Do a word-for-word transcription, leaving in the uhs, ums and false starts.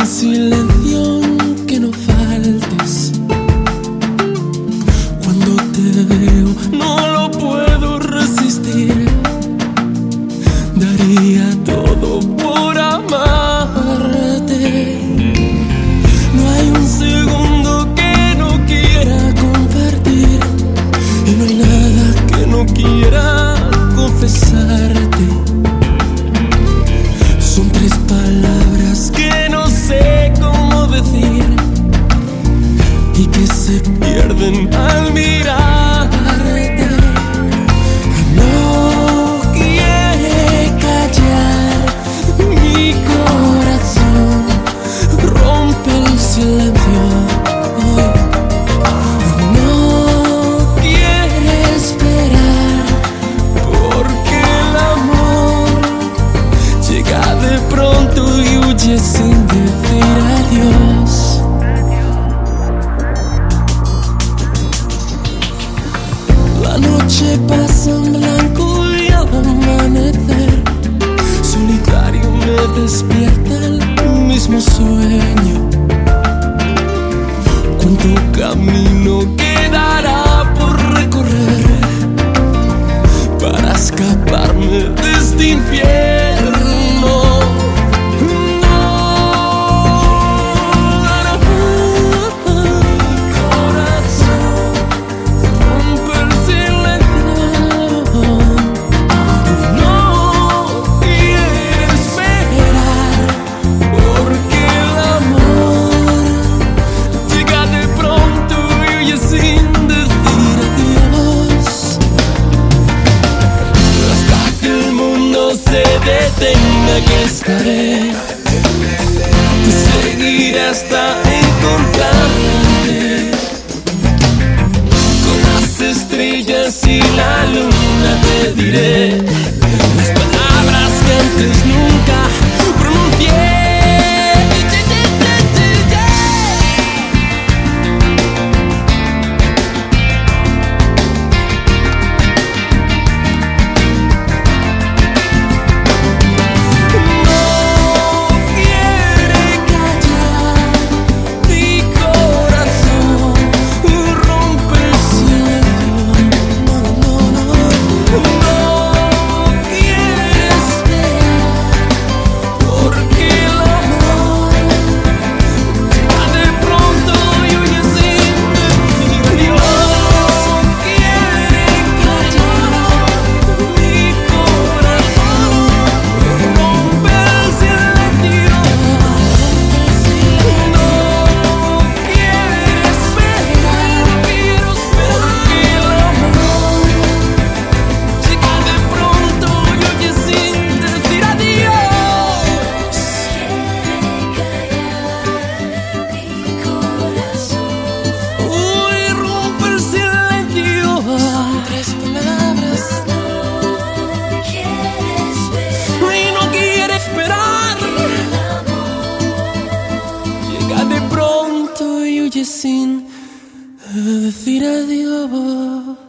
silencio que no faltes. Cuando te veo no lo puedo resistir. Daría todo por amarte. No hay un segundo que no quiera compartir, y no hay nada que no quiera confesarte. Son tres palabras que no sé cómo decir y que se pierden al mirarte. No quiere callar mi corazón, rompe el silencio. No quiere esperar, porque el amor llega de pronto y huye sin decir adiós. La noche pasa en blanco y al amanecer solitario me despierta el mismo sueño. Cuánto camino quedará por recorrer para escaparme de este infierno. Detenga que estaré, te seguiré hasta encontrarte. Con las estrellas y la luna te diré las palabras que antes nunca pronuncié. Sin decir adiós.